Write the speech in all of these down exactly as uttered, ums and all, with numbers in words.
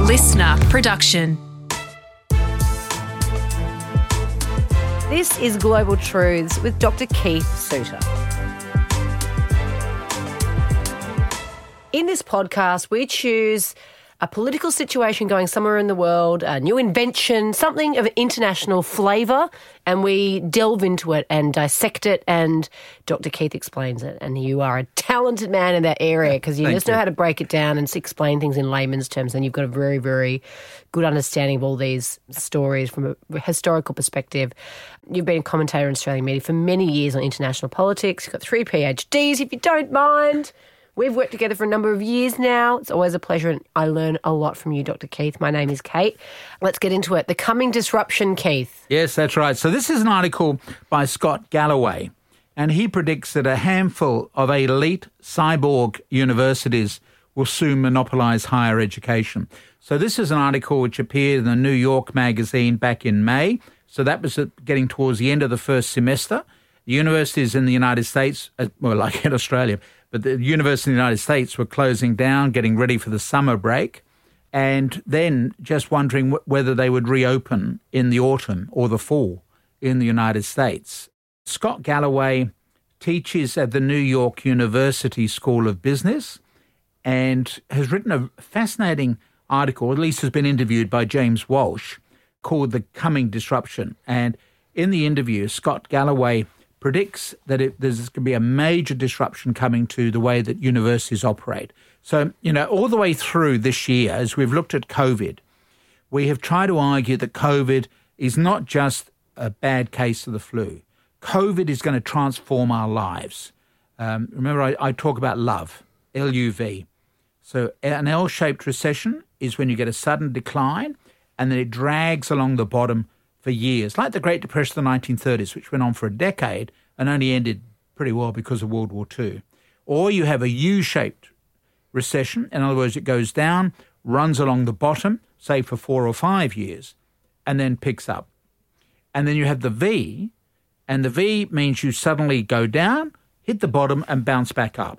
listener production. This is Global Truths with Doctor Keith Suter. In this podcast, we choose a political situation going somewhere in the world, a new invention, something of an international flavour, and we delve into it and dissect it, and Doctor Keith explains it. And you are a talented man in that area because you Thank just know you. how to break it down and explain things in layman's terms, and you've got a very, very good understanding of all these stories from a historical perspective. You've been a commentator in Australian media for many years on international politics. You've got three PhDs, if you don't mind. We've worked together for a number of years now. It's always a pleasure, and I learn a lot from you, Doctor Keith. My name is Kate. Let's get into it. The coming disruption, Keith. Yes, that's right. So this is an article by Scott Galloway, and he predicts that a handful of elite cyborg universities will soon monopolise higher education. So this is an article which appeared in the New York Magazine back in May. So that was getting towards the end of the first semester. The universities in the United States, well, like in Australia, but the universities in the United States were closing down, getting ready for the summer break, and then just wondering w- whether they would reopen in the autumn or the fall in the United States. Scott Galloway teaches at the New York University School of Business and has written a fascinating article, at least has been interviewed by James Walsh, called The Coming Disruption. And in the interview, Scott Galloway predicts that it, there's going to be a major disruption coming to the way that universities operate. So, you know, all the way through this year, as we've looked at COVID, we have tried to argue that COVID is not just a bad case of the flu. COVID is going to transform our lives. Um, remember, I, I talk about love, L U V. So an L-shaped recession is when you get a sudden decline and then it drags along the bottom for years, like the Great Depression of the nineteen thirties, which went on for a decade and only ended pretty well because of World War Two. Or you have a U-shaped recession. In other words, it goes down, runs along the bottom, say for four or five years, and then picks up. And then you have the V, and the V means you suddenly go down, hit the bottom, and bounce back up.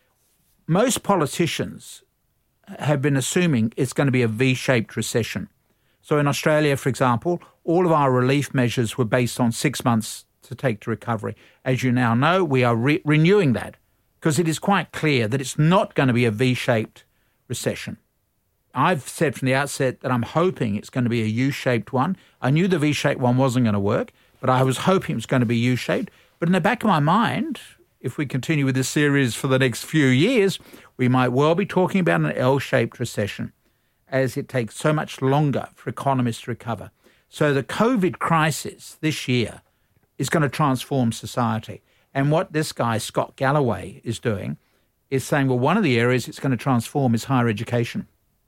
Most politicians have been assuming it's going to be a V-shaped recession. So in Australia, for example, all of our relief measures were based on six months to take to recovery. As you now know, we are re- renewing that because it is quite clear that it's not going to be a V-shaped recession. I've said from the outset that I'm hoping it's going to be a U-shaped one. I knew the V-shaped one wasn't going to work, but I was hoping it was going to be U-shaped. But in the back of my mind, if we continue with this series for the next few years, we might well be talking about an L-shaped recession, as it takes so much longer for economists to recover. So the COVID crisis this year is going to transform society. And what this guy, Scott Galloway, is doing is saying, well, one of the areas it's going to transform is higher education.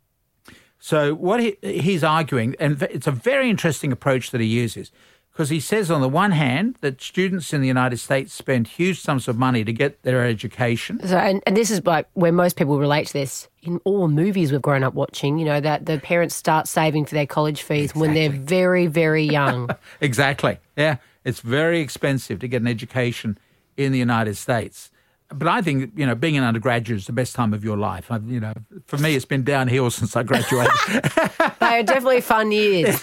So what he, he's arguing, and it's a very interesting approach that he uses, because he says on the one hand that students in the United States spend huge sums of money to get their education. So, and, and this is like where most people relate to this. In all movies we've grown up watching, you know, that the parents start saving for their college fees exactly. when they're very, very young. Exactly. Yeah. It's very expensive to get an education in the United States. But I think, you know, being an undergraduate is the best time of your life. I've, you know, for me, it's been downhill since I graduated. They are definitely fun years.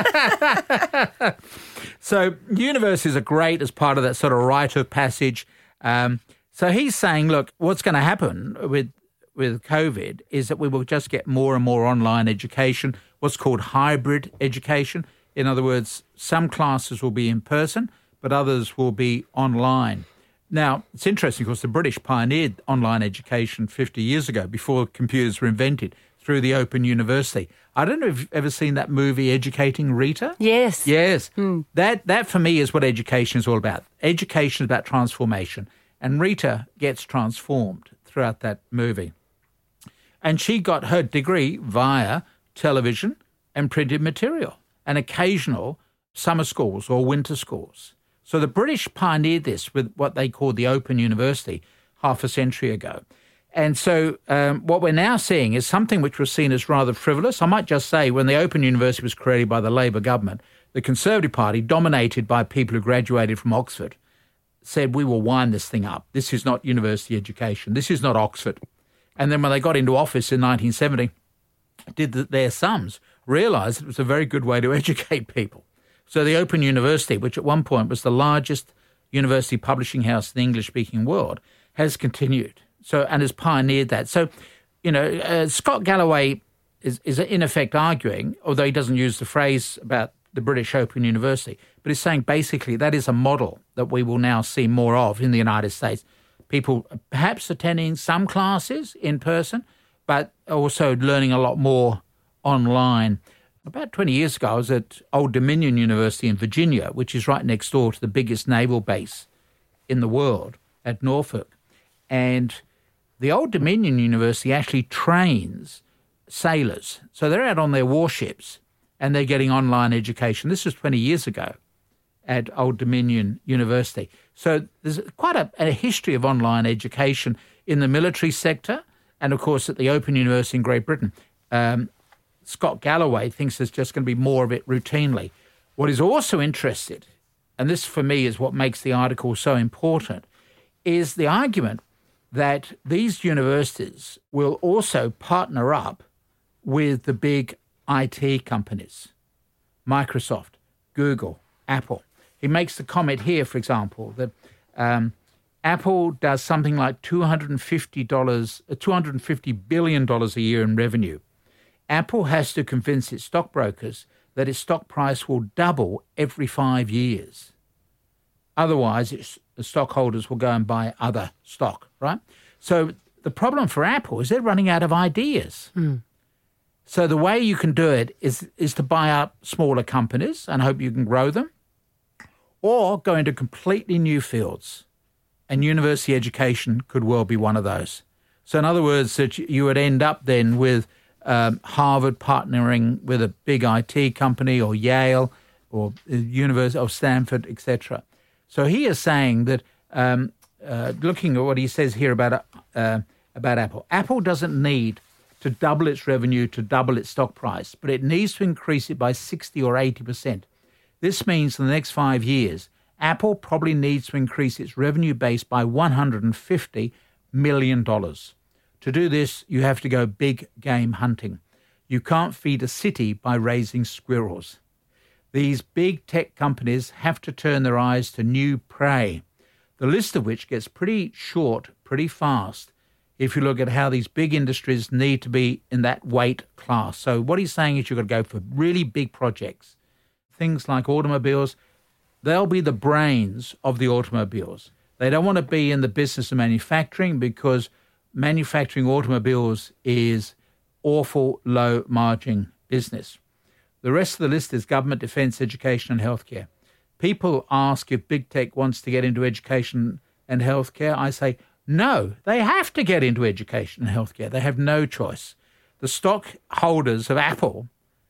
So universities are great as part of that sort of rite of passage. Um, so he's saying, look, what's going to happen with with COVID is that we will just get more and more online education, what's called hybrid education. In other words, some classes will be in person, but others will be online. Now, it's interesting because the British pioneered online education fifty years ago, before computers were invented, through the Open University. I don't know if you've ever seen that movie, Educating Rita? Yes. Yes. Mm. That, that for me, is what education is all about. Education is about transformation. And Rita gets transformed throughout that movie. And she got her degree via television and printed material and occasional summer schools or winter schools. So the British pioneered this with what they called the Open University half a century ago. And so um, what we're now seeing is something which was seen as rather frivolous. I might just say when the Open University was created by the Labour government, the Conservative Party, dominated by people who graduated from Oxford, said, we will wind this thing up. This is not university education. This is not Oxford. And then when they got into office in nineteen seventy, did the, their sums, realised it was a very good way to educate people. So the Open University, which at one point was the largest university publishing house in the English-speaking world, has continued so and has pioneered that. So, you know, uh, Scott Galloway is, is in effect arguing, although he doesn't use the phrase about the British Open University, but he's saying basically that is a model that we will now see more of in the United States. People perhaps attending some classes in person, but also learning a lot more online. About twenty years ago, I was at Old Dominion University in Virginia, which is right next door to the biggest naval base in the world at Norfolk. And the Old Dominion University actually trains sailors. So they're out on their warships and they're getting online education. This was twenty years ago at Old Dominion University. So there's quite a, a history of online education in the military sector and, of course, at the Open University in Great Britain. Um, Scott Galloway thinks there's just going to be more of it routinely. What is also interested, and this for me is what makes the article so important, is the argument that these universities will also partner up with the big I T companies, Microsoft, Google, Apple. He makes the comment here, for example, that um, Apple does something like two hundred fifty dollars, two hundred fifty billion dollars a year in revenue. Apple has to convince its stockbrokers that its stock price will double every five years. Otherwise, its, the stockholders will go and buy other stock, right? So the problem for Apple is they're running out of ideas. Mm. So the way you can do it is, is to buy up smaller companies and hope you can grow them, or go into completely new fields. And university education could well be one of those. So in other words, that you would end up then with Um, Harvard partnering with a big I T company, or Yale, or University of Stanford, et cetera. So he is saying that, um, uh, looking at what he says here about uh, about Apple, Apple doesn't need to double its revenue to double its stock price, but it needs to increase it by sixty or eighty percent. This means in the next five years, Apple probably needs to increase its revenue base by one hundred fifty million dollars. To do this, you have to go big game hunting. You can't feed a city by raising squirrels. These big tech companies have to turn their eyes to new prey, the list of which gets pretty short pretty fast if you look at how these big industries need to be in that weight class. So what he's saying is you've got to go for really big projects. Things like automobiles, they'll be the brains of the automobiles. They don't want to be in the business of manufacturing because manufacturing automobiles is awful low margin business. The rest of the list is government, defence, education and healthcare. People ask if big tech wants to get into education and healthcare. I say, no, they have to get into education and healthcare. They have no choice. The stockholders of Apple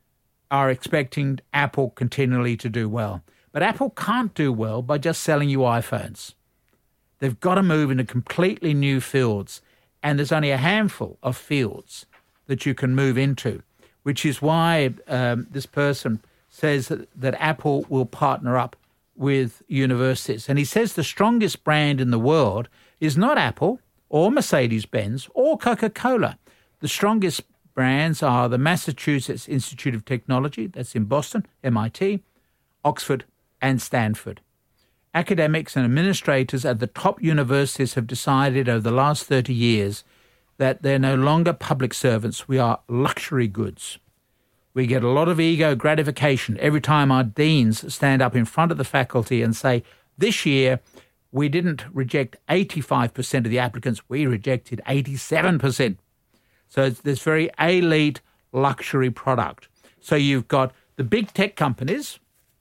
are expecting Apple continually to do well. But Apple can't do well by just selling you iPhones. They've got to move into completely new fields. And there's only a handful of fields that you can move into, which is why um, this person says that, that Apple will partner up with universities. And he says the strongest brand in the world is not Apple or Mercedes-Benz or Coca-Cola. The strongest brands are the Massachusetts Institute of Technology, that's in Boston, M I T, Oxford and Stanford. Academics and administrators at the top universities have decided over the last thirty years that they're no longer public servants. We are luxury goods. We get a lot of ego gratification every time our deans stand up in front of the faculty and say, this year we didn't reject eighty-five percent of the applicants, we rejected eighty-seven percent. So it's this very elite luxury product. So you've got the big tech companies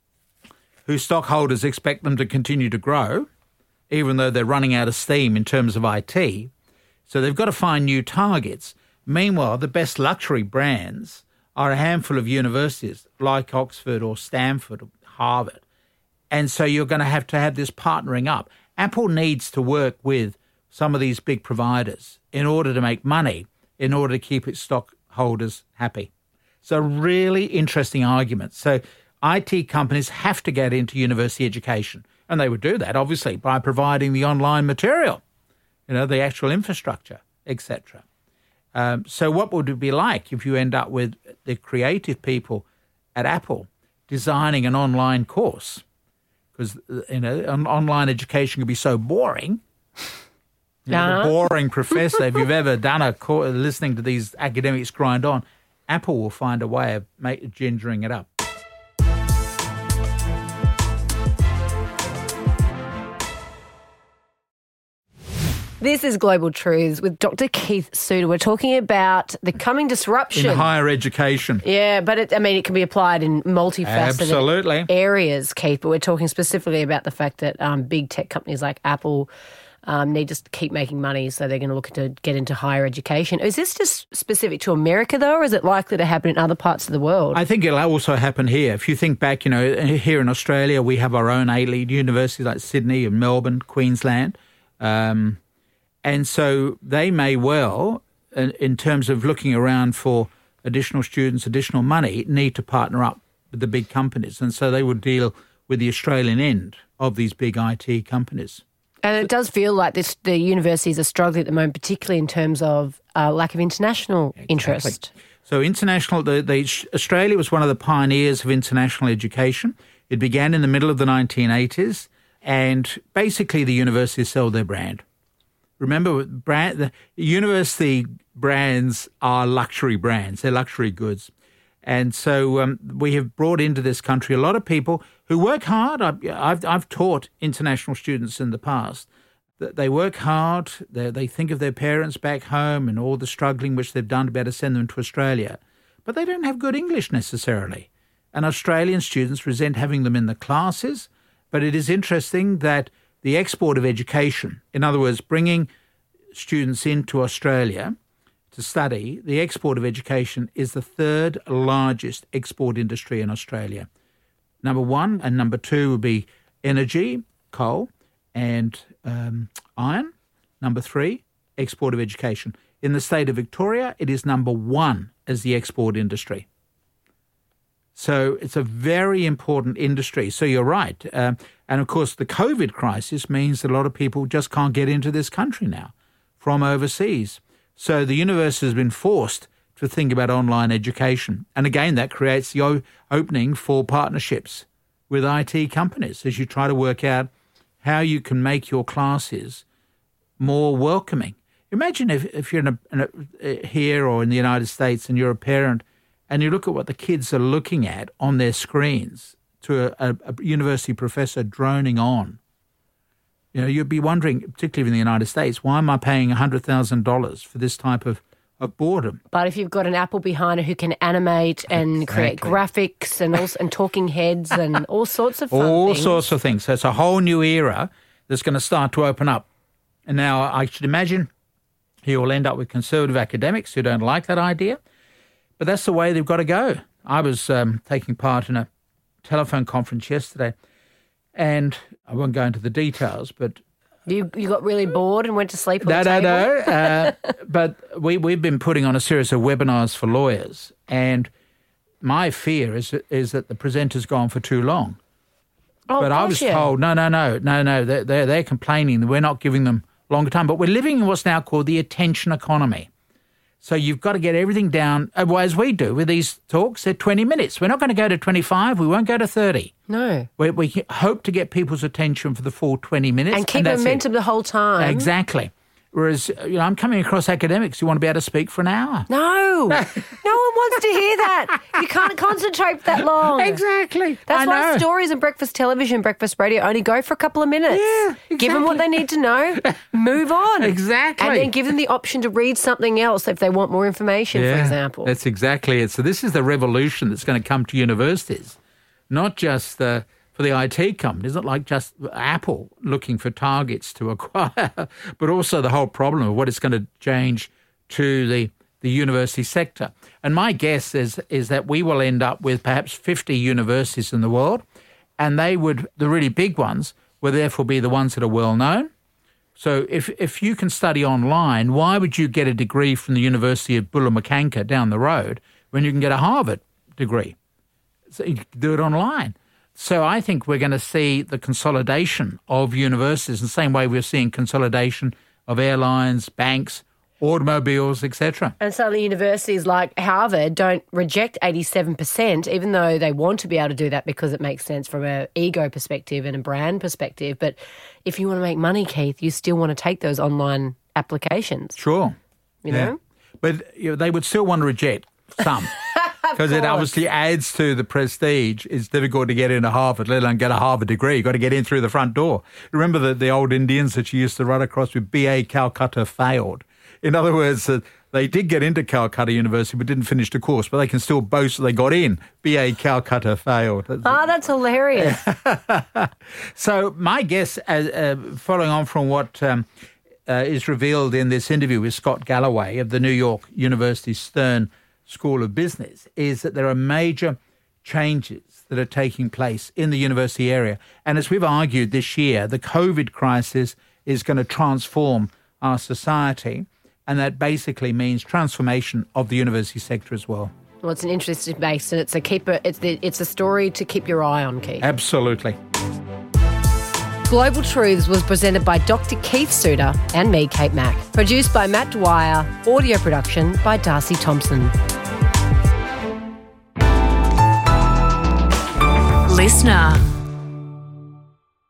whose stockholders expect them to continue to grow, even though they're running out of steam in terms of I T. So they've got to find new targets. Meanwhile, the best luxury brands are a handful of universities like Oxford or Stanford or Harvard. And so you're going to have to have this partnering up. Apple needs to work with some of these big providers in order to make money, in order to keep its stockholders happy. So really interesting argument. So I T companies have to get into university education, and they would do that, obviously, by providing the online material, you know, the actual infrastructure, et cetera. Um, so what would it be like if you end up with the creative people at Apple designing an online course? Because, you know, an online education can be so boring. You know, Uh-huh. the boring professor, if you've ever done a course, listening to these academics grind on, Apple will find a way of make, gingering it up. This is Global Truths with Doctor Keith Suter. We're talking about the coming disruption. In higher education. Yeah, but it, I mean, it can be applied in multifaceted Absolutely. areas, Keith. But we're talking specifically about the fact that um, big tech companies like Apple um, need to keep making money, so they're going to look to get into higher education. Is this just specific to America, though, or is it likely to happen in other parts of the world? I think it'll also happen here. If you think back, you know, here in Australia, we have our own elite universities like Sydney and Melbourne, Queensland. Um, and so they may well, in, in terms of looking around for additional students, additional money, need to partner up with the big companies. And so they would deal with the Australian end of these big I T companies. And it does feel like this, the universities are struggling at the moment, particularly in terms of uh, lack of international Exactly. interest. So international, the, the, Australia was one of the pioneers of international education. It began in the middle of the nineteen eighties, and basically the universities sell their brand. Remember, brand, the university brands are luxury brands. They're luxury goods. And so um, we have brought into this country a lot of people who work hard. I've, I've, I've taught international students in the past that they work hard. They, they think of their parents back home and all the struggling which they've done to be able to send them to Australia. But they don't have good English necessarily. And Australian students resent having them in the classes. But it is interesting that the export of education, in other words, bringing students into Australia to study, the export of education is the third largest export industry in Australia. Number one and number two would be energy, coal, and um, iron. Number three, export of education. In the state of Victoria, it is number one as the export industry. So it's a very important industry. So you're right. Um, and, of course, the COVID crisis means that a lot of people just can't get into this country now from overseas. So the university has been forced to think about online education. And, again, that creates the o- opening for partnerships with I T companies as you try to work out how you can make your classes more welcoming. Imagine if, if you're in a, in a, here or in the United States and you're a parent and you look at what the kids are looking at on their screens to a, a, a university professor droning on. You know, you'd be wondering, particularly in the United States, why am I paying one hundred thousand dollars for this type of, of boredom? But if you've got an Apple behind it who can animate and Exactly. create graphics and also, and talking heads and all sorts of fun All things. sorts of things. So it's a whole new era that's going to start to open up. And now I should imagine he will end up with conservative academics who don't like that idea. But that's the way they've got to go. I was um, taking part in a telephone conference yesterday, and I won't go into the details, but... You you got really bored and went to sleep on No, the no, table? no. Uh, but we, we've been putting on a series of webinars for lawyers, and my fear is, is that the presenter's gone for too long. Oh, But I was gosh, yeah. told, no, no, no, no, no, they're, they're, they're complaining that we're not giving them longer time. But we're living in what's now called the attention economy. So you've got to get everything down, well, as we do with these talks, they're twenty minutes. We're not going to go to twenty-five. We won't go to thirty. No. We, we hope to get people's attention for the full twenty minutes. And keep that's it. momentum the whole time. Exactly. Whereas, you know, I'm coming across academics who want to be able to speak for an hour. No. no one wants to hear that. You can't concentrate for that long. Exactly. That's I why know. stories and breakfast television, breakfast radio only go for a couple of minutes. Yeah, Give them what they need to know, move on. Exactly. And then give them the option to read something else if they want more information, for example. That's exactly it. So this is the revolution that's going to come to universities, not just the, for the I T companies, not like just Apple looking for targets to acquire, but also the whole problem of what it's going to change to the, the university sector. And my guess is, is that we will end up with perhaps fifty universities in the world, and they would, the really big ones, will therefore be the ones that are well known. So if if you can study online, why would you get a degree from the University of Bullamakanka down the road when you can get a Harvard degree? So you can do it online. So I think we're going to see the consolidation of universities in the same way we're seeing consolidation of airlines, banks, automobiles, et cetera. And suddenly universities like Harvard don't reject eighty-seven percent, even though they want to be able to do that because it makes sense from an ego perspective and a brand perspective. But if you want to make money, Keith, you still want to take those online applications. Sure. You yeah. know? But you know, they would still want to reject some. Because it obviously adds to the prestige. It's difficult to get into Harvard, let alone get a Harvard degree. You've got to get in through the front door. Remember the, the old Indians that you used to run across with B A Calcutta failed? In other words, uh, they did get into Calcutta University but didn't finish the course, but they can still boast that they got in. B A Calcutta failed. Ah, oh, that's hilarious. So my guess, uh, uh, following on from what um, uh, is revealed in this interview with Scott Galloway of the New York University Stern School of Business, is that there are major changes that are taking place in the university area. And as we've argued this year, the COVID crisis is going to transform our society, and that basically means transformation of the university sector as well. Well, it's an interesting base, and it's a keeper. It's the, it's a story to keep your eye on, Keith. Absolutely. Global Truths was presented by Doctor Keith Suter and me, Kate Mack. Produced by Matt Dwyer. Audio production by Darcy Thompson. Listener.